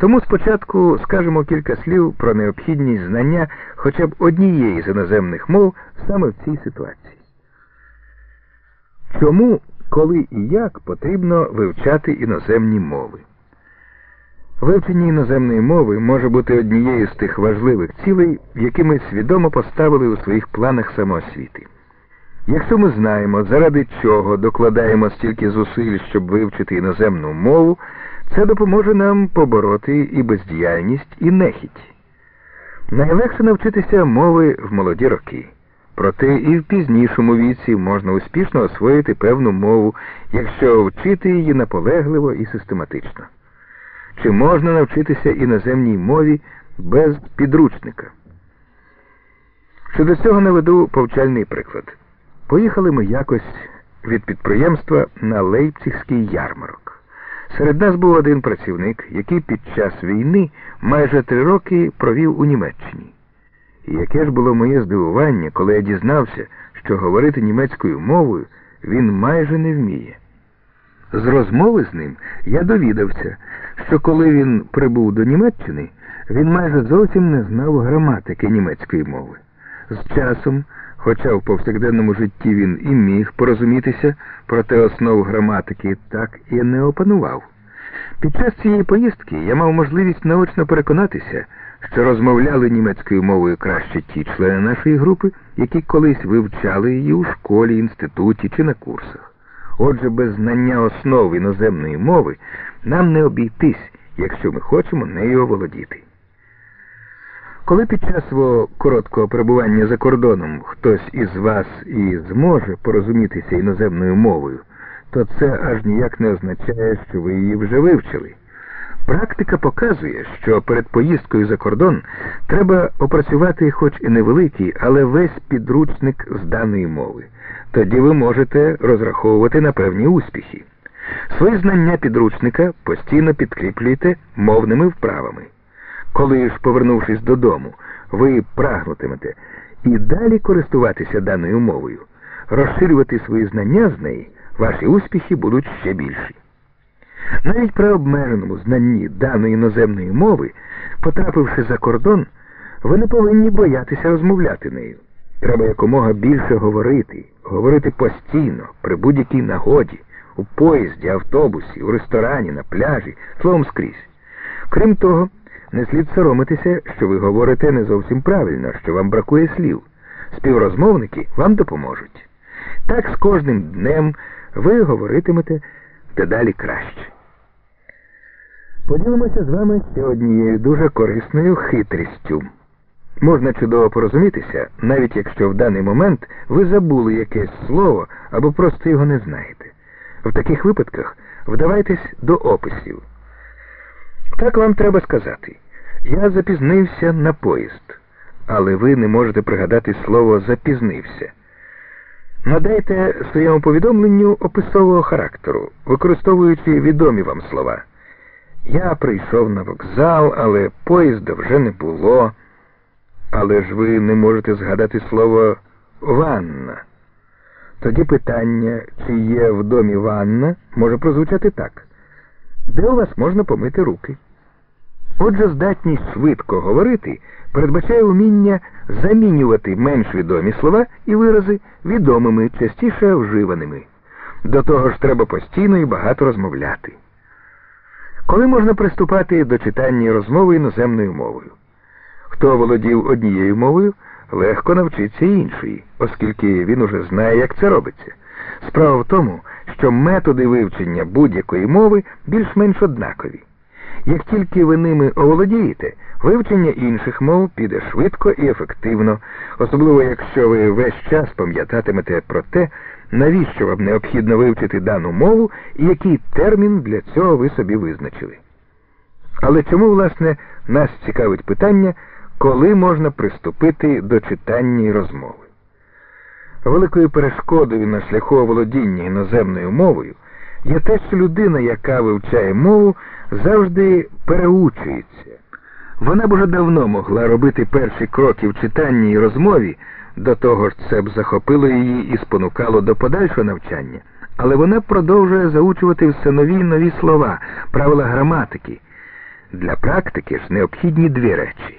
Тому спочатку скажемо кілька слів про необхідність знання хоча б однієї з іноземних мов саме в цій ситуації. Чому, коли і як потрібно вивчати іноземні мови? Вивчення іноземної мови може бути однією з тих важливих цілей, які ми свідомо поставили у своїх планах самоосвіти. Якщо ми знаємо, заради чого докладаємо стільки зусиль, щоб вивчити іноземну мову, це допоможе нам побороти і бездіяльність, і нехіть. Найлегше навчитися мови в молоді роки. Проте і в пізнішому віці можна успішно освоїти певну мову, якщо вчити її наполегливо і систематично. Чи можна навчитися іноземній мові без підручника? Щодо цього наведу повчальний приклад. Поїхали ми якось від підприємства на Лейпцигський ярмарок. Серед нас був один працівник, який під час війни майже 3 роки провів у Німеччині. І яке ж було моє здивування, коли я дізнався, що говорити німецькою мовою він майже не вміє. З розмови з ним я довідався, що коли він прибув до Німеччини, він майже зовсім не знав граматики німецької мови. З часом, хоча в повсякденному житті він і міг порозумітися, проте основ граматики так і не опанував. Під час цієї поїздки я мав можливість наочно переконатися, що розмовляли німецькою мовою краще ті члени нашої групи, які колись вивчали її у школі, інституті чи на курсах. Отже, без знання основ іноземної мови нам не обійтись, якщо ми хочемо нею оволодіти. Коли під час свого короткого перебування за кордоном хтось із вас і зможе порозумітися іноземною мовою, то це аж ніяк не означає, що ви її вже вивчили. Практика показує, що перед поїздкою за кордон треба опрацювати хоч і невеликий, але весь підручник з даної мови. Тоді ви можете розраховувати на певні успіхи. Свої знання підручника постійно підкріплюйте мовними вправами. Коли ж, повернувшись додому, ви прагнутимете і далі користуватися даною мовою, розширювати свої знання з неї, ваші успіхи будуть ще більші. Навіть при обмеженому знанні даної іноземної мови, потрапивши за кордон, ви не повинні боятися розмовляти нею. Треба якомога більше говорити постійно, при будь-якій нагоді, у поїзді, автобусі, у ресторані, на пляжі, словом скрізь. Крім того, не слід соромитися, що ви говорите не зовсім правильно, що вам бракує слів. Співрозмовники вам допоможуть. Так з кожним днем ви говоритимете дедалі краще. Поділимося з вами ще однією дуже корисною хитрістю. Можна чудово порозумітися, навіть якщо в даний момент ви забули якесь слово або просто його не знаєте. В таких випадках вдавайтесь до описів. Так вам треба сказати: я запізнився на поїзд, але ви не можете пригадати слово «запізнився». Надайте своєму повідомленню описового характеру, використовуючи відомі вам слова. Я прийшов на вокзал, але поїзда вже не було. Але ж ви не можете згадати слово «ванна». Тоді питання, чи є в домі ванна, може прозвучати так: де у вас можна помити руки? Отже, здатність швидко говорити передбачає уміння замінювати менш відомі слова і вирази відомими, частіше вживаними. До того ж, треба постійно і багато розмовляти. Коли можна приступати до читання і розмови іноземною мовою? Хто володів однією мовою, легко навчиться іншої, оскільки він уже знає, як це робиться. Справа в тому, що методи вивчення будь-якої мови більш-менш однакові. Як тільки ви ними оволодієте, вивчення інших мов піде швидко і ефективно, особливо якщо ви весь час пам'ятатимете про те, навіщо вам необхідно вивчити дану мову і який термін для цього ви собі визначили. Але чому, власне, нас цікавить питання, коли можна приступити до читання і розмови? Великою перешкодою на шляху оволодіння іноземною мовою є те, що людина, яка вивчає мову, завжди переучується. Вона б уже давно могла робити перші кроки в читанні і розмові, до того ж це б захопило її і спонукало до подальшого навчання, але вона продовжує заучувати все нові й нові слова, правила граматики. Для практики ж необхідні дві речі.